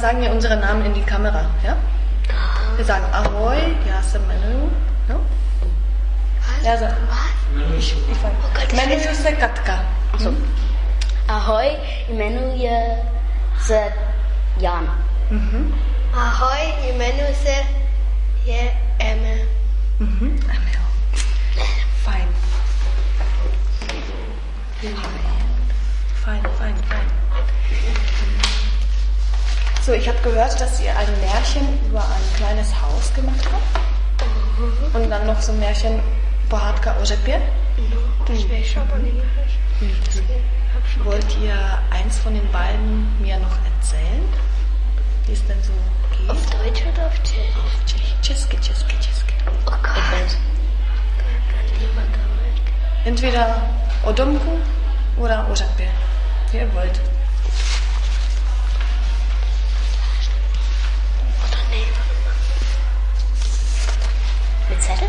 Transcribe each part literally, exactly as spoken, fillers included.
sagen wir unsere Namen in die Kamera, ja? Wir sagen Ahoi, ja, ist Menu, no? Ja, so. Was? Ich, ich fange. Oh Gott, Menu ist Katka. Also, Ahoi, Immanuel, se Jan. Mhm. Ahoi, Immanuel, je Emil. Mhm. Emil. Fein. Fein, fein, fein. So, ich habe gehört, dass ihr ein Märchen über ein kleines Haus gemacht habt. Und dann noch so ein Märchen Pohádka o řepě. No, das will ich aber nicht mehr. Das hab schon. Wollt ihr eins von den beiden mir noch erzählen? Wie es denn so geht? Auf Deutsch oder auf Tschechisch? Česky, česky, česky. Oh Gott. Ich weiß. Kann niemand damit. Entweder o domku oder o řepě. Wie ihr wollt. Oder nee, warte mal. Mit Zettel?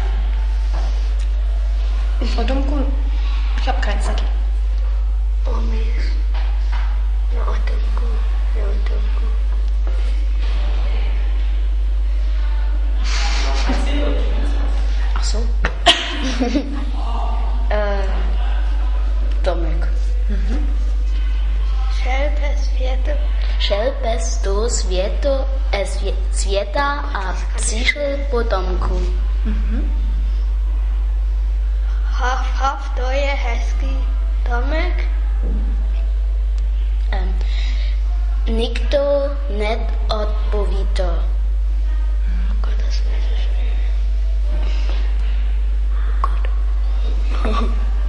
O domku, ich habe keinen Zettel. Oh, Mies. Na, Odomku. Ja, Odomku. Ach so. äh, Domek. Šelpe, světo. Šelpe sto světo, e svě, světa a přišel po domku. Haf, haf, to je hezký domek. Um, nikdo neodpovídal. Oh Gott, das weiß ich nicht. Oh Gott.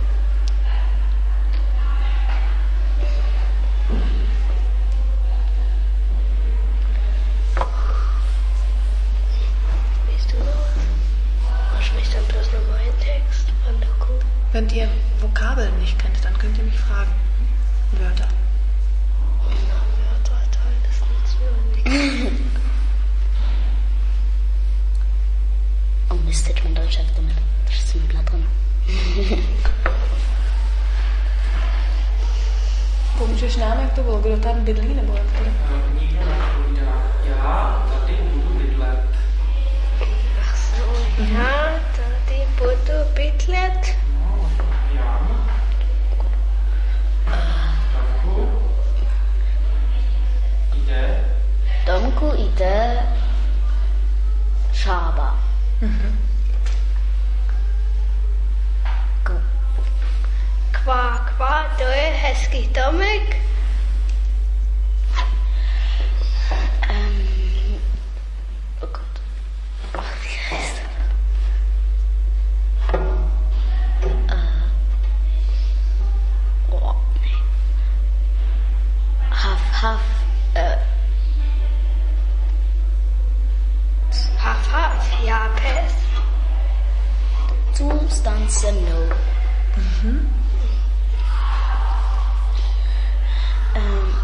Weißt du noch was? Was spricht dann bloß noch mein Text von der Kuh? Wenn ihr Vokabeln nicht kennt, dann könnt ihr mich fragen. Wörter. Na, Wörter, toll, das ist nichts für mich. Oh Mist, hätte man Deutsch einfach damit. Das ist ziemlich klar drin. Pomůžeš nám, jak to bylo? Kdo tam bydlí, nebo jak to? Nikdo neodpovídá. Já tady budu bydlet. Ach so, ja, tady budu bydlet. No, já. Davku. Jde. Domku jde šába. K- Kva, kva, to je hezký domek. ähm, oh Gott. Ach, wie heißt das? Äh, oh, nee. Haf, haf, äh, Haf, haf, ja, pes. Zustand se mnou. Ähm,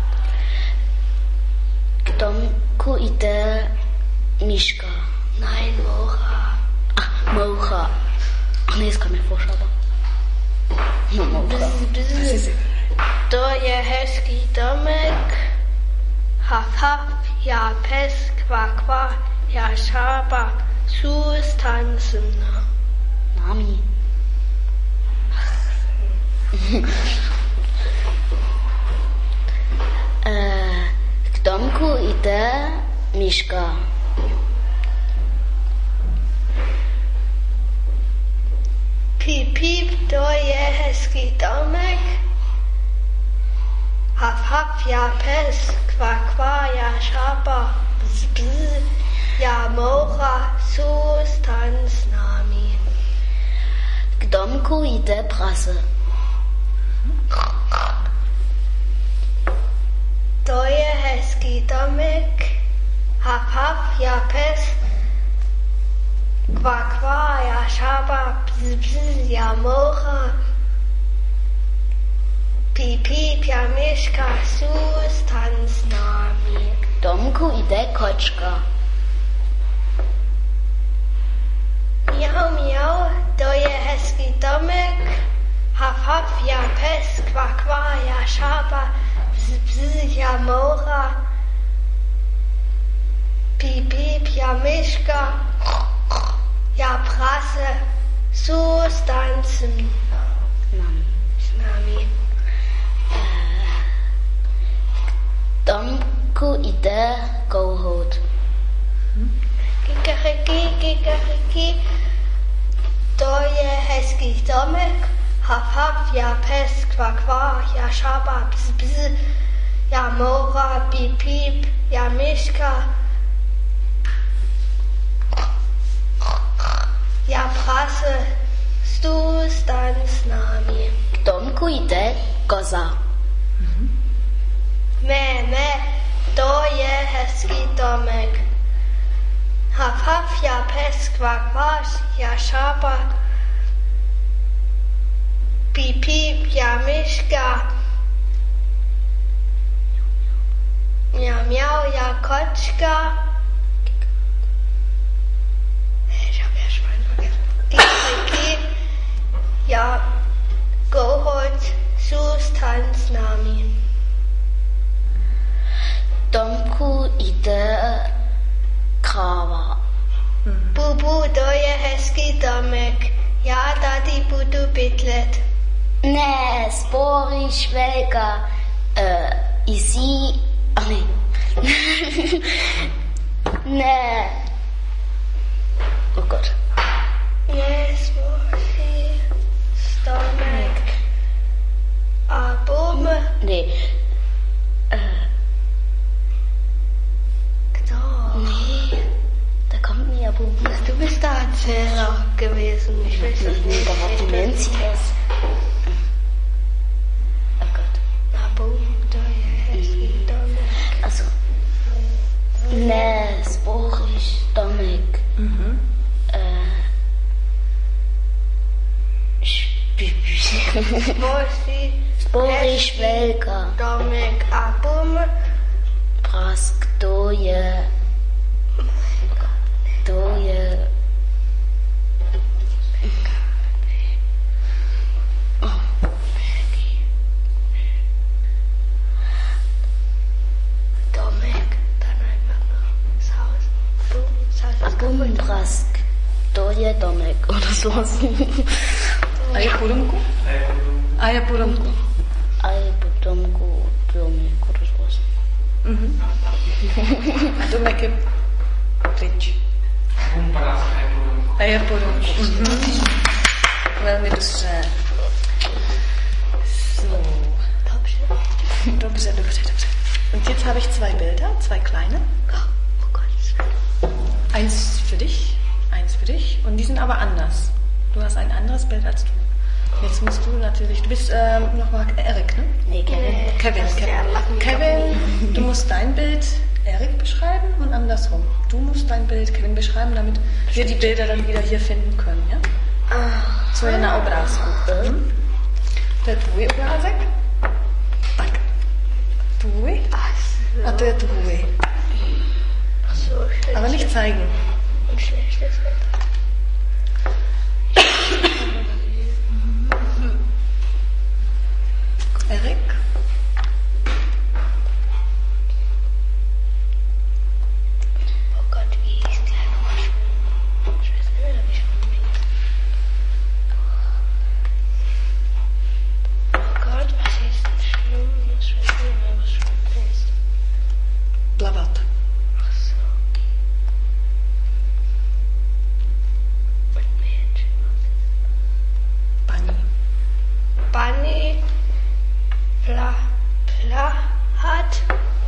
k domku jde Míška. Nein, Mora. Ach, Moucha. Ach nee, das kam mir vor, Schaba. No, Moucha. Bzz, bzz. To je hezký domek. Haf, haf, ja, pes, kva, kva, ja, šába. Zůstancen. Nami. äh, k domku jde Míška. Pip, pip, to je hezký domek. Haf, haf, ja, pes, kva, kva, ja, šába. Bzz, bzz, ja, Mora, zůstan s námi. K domku jde prase. To je hezký domek. Haf, haf, ja, pes, kva, kva, ja, šába. Bzz, bzz, ja, Mora. Pip, pip, ja, Miška, zůstan s námi. K domku jde kočka. Miau, miau, to je hezký domek. Haf, haf, ja, pes, kva, kva, ja, šába. Bzz, bzz, ja, Mora. já myška, já prase, zůstancem s námi. K domku jde kohout. Kikeriki, kikeriki, to je hezký domek. Haf, haf, já pes, kva, kva, já šaba, bz, bz, já mora, píp, píp, já myška, já prase, zůstaň s námi. K domku jde koza. Mé, mé, to je hezký domek. Haf, haf, já pes, kva, kva, já šaba, píp, píp, já myška, mjau, mjau, já kočka, kikeriki, já kohout, zůstaň s námi. K domku jde kráva. Bubu, to je hezký domek. Já tady budu bydlet. Ne, spory švéka. Uh, jsi... A ne. Ne. Oh Gott. Ne, spory, domek. A bum. Ne. Uh, Kdo? nee. Da kommt mir ja Boom. Du bist der Erzähler gewesen. Ich weiß es Nee, nicht. da war die Nancy es. Oh Gott. A bum, to je hezký domek. Also. Ne, spory domek. Mhm. Uh, Spory, spory švéka. domek. A bum. Prask, to je... To je... Domek. Dann einfach noch das Haus. Bum, das Haus ist kaputt. Prask, to je domek. Oder sowas. A je po domku? A je po domku. A je po domku domek. Oder sowas. Mhm. A domek je pryč. A je po domku. Mhm. Velmi dobře. So. Dobře. Dobře, dobře, dobře. Und jetzt habe ich zwei Bilder, zwei kleine. Oh Gott. Eins für dich, eins für dich. Und die sind aber anders. Du hast ein anderes Bild als du. Jetzt musst du natürlich, du bist ähm, nochmal Erik, ne? Nee, Kevin. Kevin, Kevin. Kevin, du musst dein Bild Erik beschreiben und andersrum. Du musst dein Bild Kevin beschreiben, damit wir die Bilder dann wieder hier finden können, ja? Co je na obrázku? Hm? To je tvůj obrázek? Tak. Tvůj? A to je tvůj. So schön. Aber nicht zeigen. Und schlechtes Wetter. Erik? Oh Gott, wie hieß der nochmal schon? Ich weiß nicht mehr, wie schon hieß. Oh Gott, was ist das schlimm? Ich weiß nicht mehr, was schlimm ist. Plavat. Ach so. Und Mädchen. Paní. Bunny. Pla. Pla. Hat.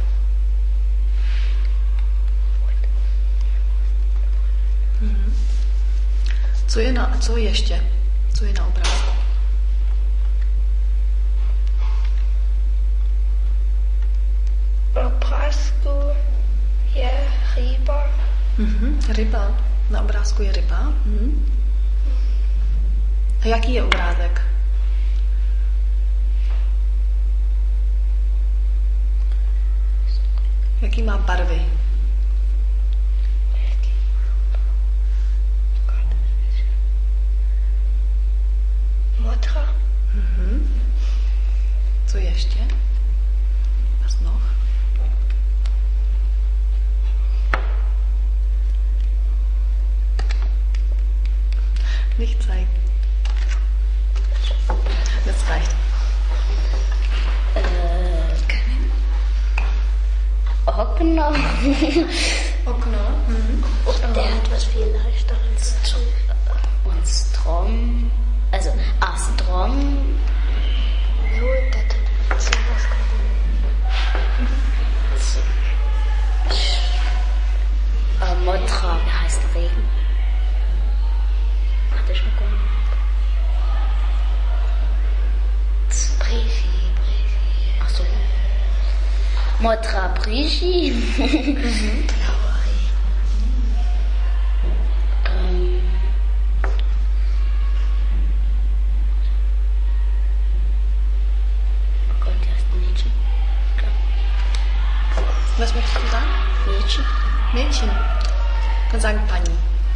Co je, na, co ještě? Co je na obrázku? Obrázku je ryba. Mhm. Ryba. Na obrázku je ryba. Mhm. A jaký je obrázek? Jaký má barvy? Modra. Mhm. Co ještě? Was noch? Okno. Okno. Mhm. Und der hat was viel leichteres zu tun. Und Strom. Also, a Strom. Jo, der tut sowas Äh, Motra, wie heißt Regen? Hatte ich schon gehört. Brigi, Brigi. Ach so. Motra Brigi. Mhm. ähm. Oh Gott, die heißt Mädchen. Was möchtest du sagen? Mädchen. Mädchen. Ich kann sagen Pani.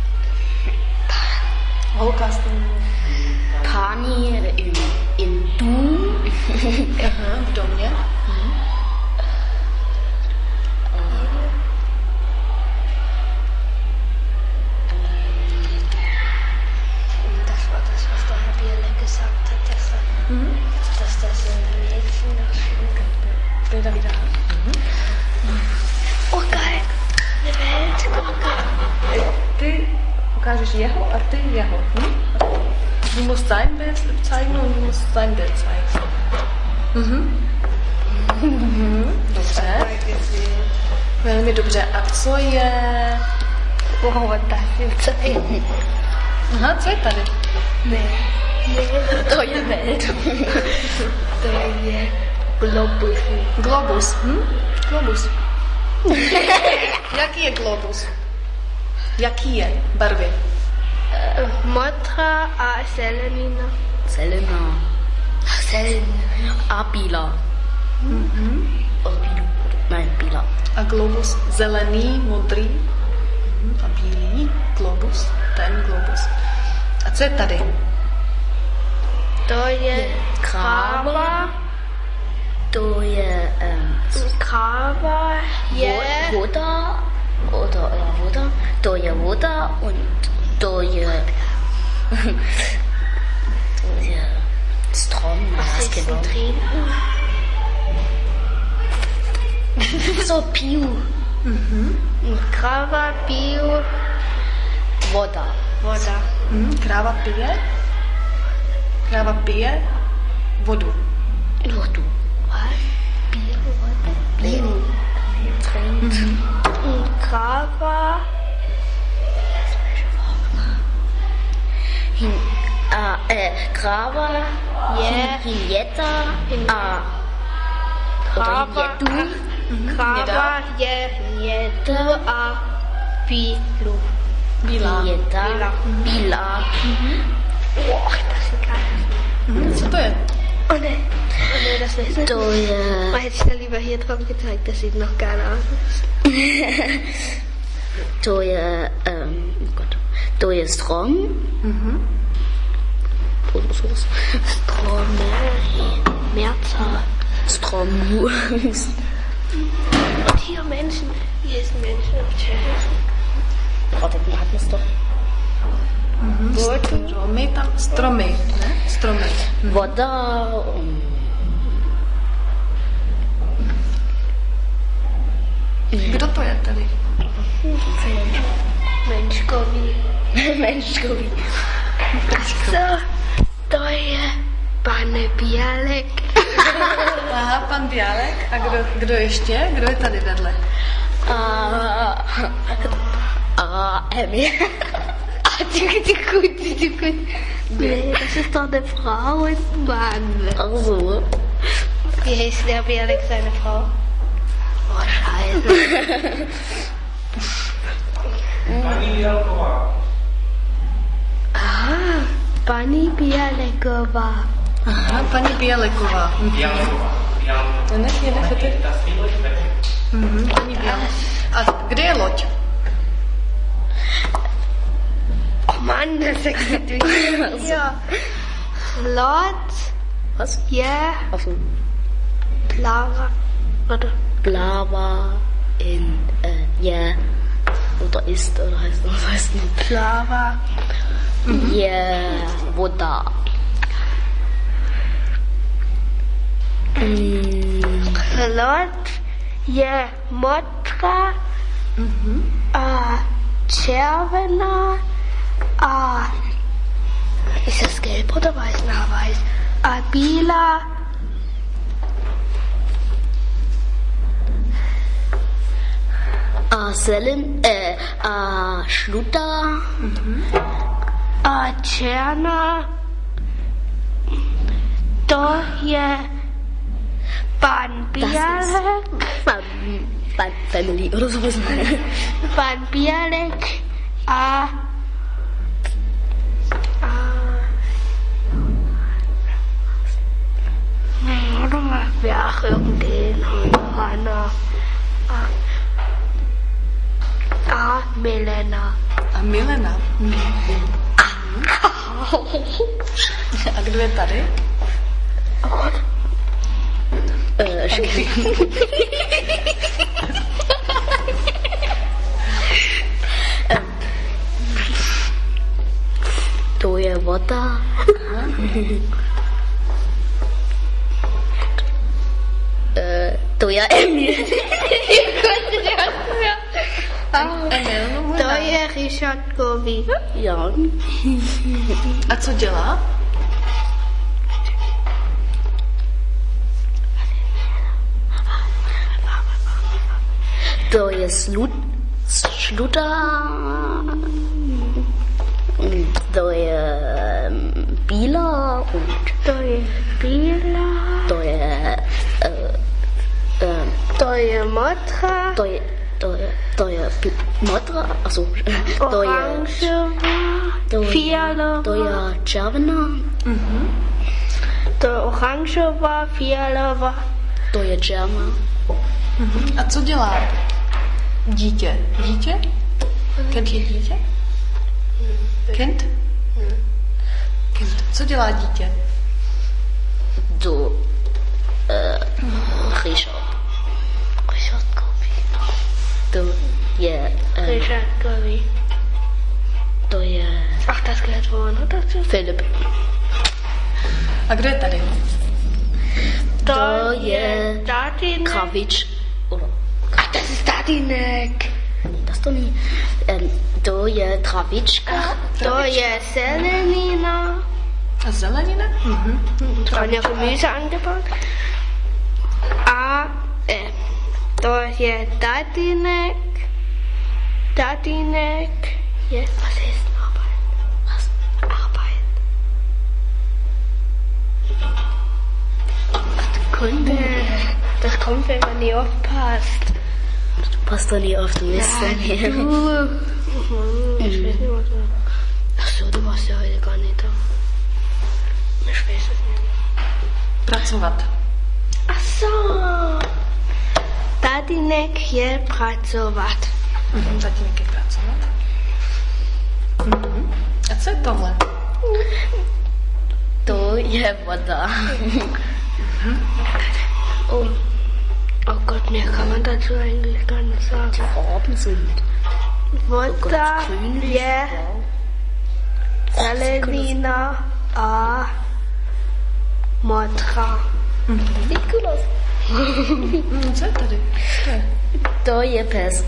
Rollkasten. Pani in, in Du. Aha, w domě. Das war das, was der Herr Bierle gesagt hat, dass, er, Mhm. dass das ein Mädchen das Bilder wieder haben. Oh, geil. Eine Welt. Ty ukážeš jeho a ty jeho. Hm? Du musst sein Bild zeigen und du musst sein Bild zeigen. Mhm. Mhm. Dobře. Velmi dobře. A co je... Wow, das ist ein. Aha, co je tady? Nee. Nee. To je Welt. To je globus. Globus. Hm? Globus. Jaký je globus? Jaký je barvy? Motra a Selenina. Selena. Selenina. A Bila. Mhm. Bilu. Nein, Bila. A globus zelený, modrý mhm. a bílý. Globus. Ten globus. A co je tady? To je kráva. To je ähm, Kráva je... Voda. Oder ja, Voda. To je Voda und to je... to je Strom. Was Was ist genau? ein Trinken? So Piu. Kráva, Bio, Voda. voda. Mhm. Kráva pije. Kráva pije vodu. Vodu. Was? Bio, voda? Bio. Trinkt. Und Kráva Hin, a, äh, Grava, je... Hinjeta, Hin- a, oder Kráva, Hinjetu, kráva je jedu a Bilu. Bílá. Hinjeta, Bila. Bila. Oh, das ist geil. Mhm. Co to je? Oh ne, oh ne, das weiß ich. To je, Oh, hätte ich da lieber hier drauf gezeigt, das sieht noch geil aus. to je, ähm, oh Gott, to je Strom. Mhm. Strome, Mehrzahl. Strom. Und hier Menschen, hier ist ein Menschen auf Tschechisch. Warte, wie hat man's doch? Stromy tam. Stromy, ne? Stromy. Voda, um, Kdo to je tady? Menschkovi. Menschkovi. So, to je pane Bialek. Aha, pan Bialek. A kdo, kdo ještě? Kdo je tady vedle? A, a, Emmy. Ah, du, du, gut, du, gut. Nee, das ist doch eine Frau und ein Mann. Ach so. Wie heißt der Bialek, seine Frau? Oh, scheiße. Paní Jelková. Ah, Pani Bialekova. Aha, paní Bialeková. Mhm. Jelková. Jelková. To nech je, nech je tady. Das Video sprechen. Mhm, paní Bialek. A kde je loď? Oh Mann, das sagst du nicht. Ja. Lot, Was? ja, Ach so. Clara. Warte. Blava in, äh, ja, oder ist, oder heißt, was heißt nicht? Clara. Ja, Voda. Mm, Lot je modrá, a červená, a ist das gelb oder weiß? Na, weiß. A bílá, A zelen, äh, a žlutá, a černá, to je pan Bělek, pan, pan Family oder sowas. pan Bělek a, a warte mal, wer auch irgendein Hanna. A, a Milena. A Milena. A kdo je tady? Äh, ähm, to je voda. äh, to je Emil. To je Richard Govi. Ja. A co dělá? To je slut, sluta. To je bílá und To je bílá. to je äh, äh, To je modrá. to je to je to je modrá, also to je Oranžová. to je Fialová. to je červená, To je oranžová, fialová. to je černá. A co dělá dítě? Dítě? Kennt ihr dítě? Kind? Kind. Co dělá dítě? To äh, Richard. Richard Govi. To je äh, Richard Govi. to je Ach, das gehört wohl noch dazu. Filip. A kdo je tady? To je Dadinek. Kravič. Oder Ach, das ist Dadinek. das to nie. Ähm, to je travička. To je Selenina. A zelenina? Mhm. Da haben ja Gemüse angebaut. A, äh, to je Dadinek. Dadinek. Jetzt, was ist Arbeit? Was? Arbeit. Das kommt, das kommt, wenn man nie aufpasst. Du passt doch nie auf, du bist ja nie. Du. Ich weiß nicht, was du. Ach so, du warst ja heute gar nicht da. Ich weiß es nicht. Pracovat. Ach so. Tadinek je pracovat. Mhm. Tatínek je pracovat. Mhm. A co je tohle? To je voda. Oh. Oh Gott, mehr kann man dazu eigentlich gar nicht sagen. Die Farben sind Voda grünlich, je Selenina a modrá. sieht gut aus. Mhm. Co je tady? Co je? To je pes.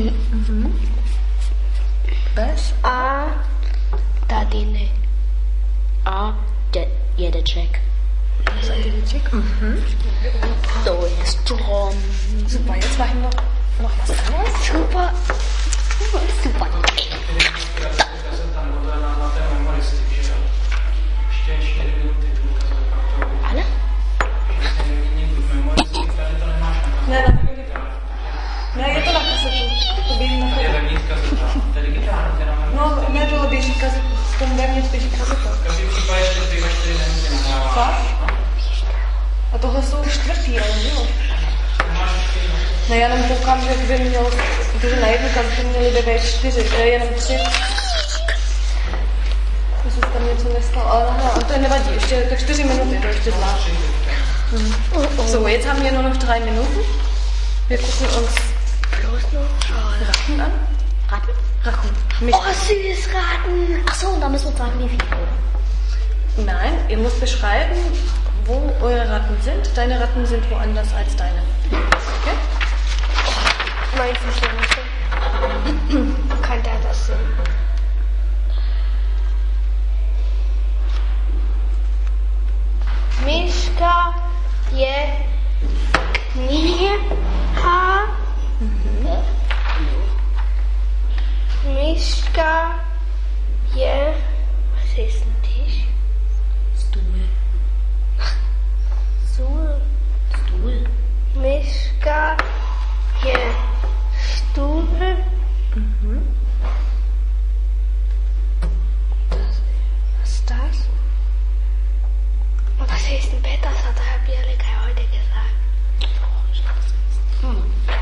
Pes? A Tadinek. A de, je deček. Sadíček? Mhm. To je strom. Super, jetzt machen wir noch was anderes. Super. Super. Já jsem tam byl na, na té memoristiky, že jo. Ještě čtyři minuty tu ukazovat, pak to Ale? že jsem někdy v memoristik, takže to nemáš na Ne, kasetu. ne. Ne, je to na kasetu. To běží na Je kasetu. vevnitř kaseta, to je digitální, která má. No, ne, tohle běží kasetu. V tom vevnitř běží kaseta. V každém případě ještě dvě až čtyři minuty nahrává. Fakt? A tohle jsou čtvrtý, ale jo. Ne, já jenom koukám, že kdyby měl, protože na jednu kazetu měli by být čtyři, to je jenom tři. Jestli se tam něco nestalo, ale no, to je nevadí, ještě to čtyři minuty, to ještě zvlášť. Mhm. So, jetzt haben wir nur noch drei Minuten. Wir gucken uns Bloß noch Rachen an. Ratten? Rachen. Mich. Oh, süß Ratten. Achso, und da müssen wir sagen, wie viel. Nein, ihr müsst beschreiben, wo eure Ratten sind. Deine Ratten sind woanders als deine. Okay? Nein, ich verstehe nicht. Kann der das sehen? Miška je kniha. Miška je... Was ist ein Tisch? Stuhl. Stuhl. Stuhl. Miška je Stuhl. Mhm. Was ist das? Und was ist ein Bett? Das hat Herr Bierlik heute gesagt. Hm.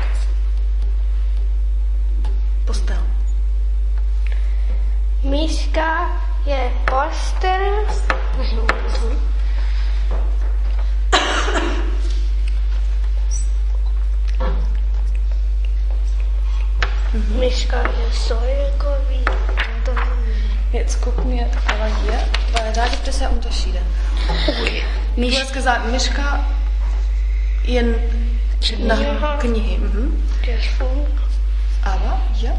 Postel. Miška je postel. Miška je Säugerin. Jetzt gucken wir aber hier, weil da gibt es ja Unterschiede. Du hast gesagt, Miška ihren nach Knie. Mhm. Der Schwung. Aber hier,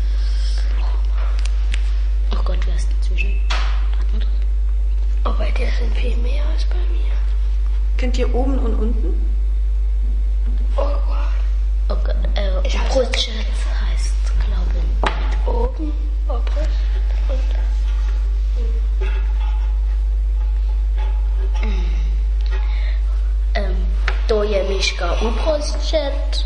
Oh Gott, wer ist dazwischen? Atmet. Oh, bei dir sind viel mehr als bei mir. kennt ihr oben und unten? Oh Gott. Oh Gott, äh, Ich hab's Brustschatz heißt, glaube ich. Oben, Obrist und Ähm, to je Miška uprostřed.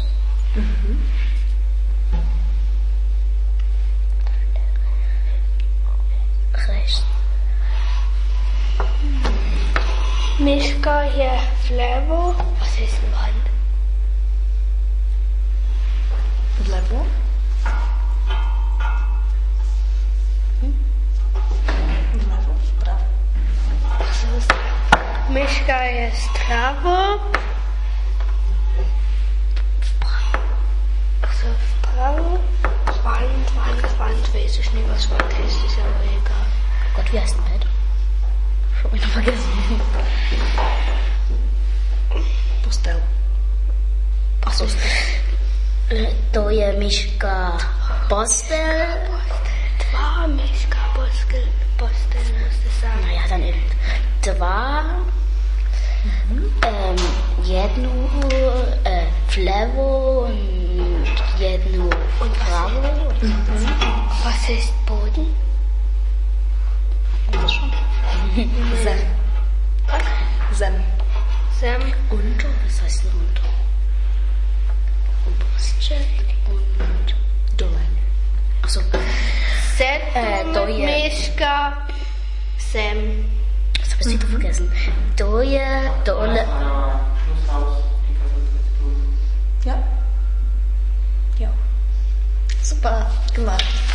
Rechts. Miška je vlevo. Was ist ein Wand? Vlevo. Mhm. Vlevo, prawo. Was ist Miška je stravo. Also vpravo. Wand, Wand, Wand. Weiß ich nicht, was Wand ist. Ist ja aber egal. Oh Gott, wie heißt ein Bett? Schon wieder vergessen. Postel. Ach so. Äh, To je Miška postel. Dva Miška postel. Postel musst du sagen. Naja, dann eben dva. Ähm, jednu äh, vlevo und jednu pravo. Was ist Boden? Das schon. Zem. Zem. Sam. Unter, was heißt denn unter? Und Brustschatz und... Dole. Achso, Set Äh, mit Doje. Miška. Sam. das hab ich wieder vergessen. Doje, Dole... A Schlusshaus, die Kassel. Ja? Ja. Super gemacht.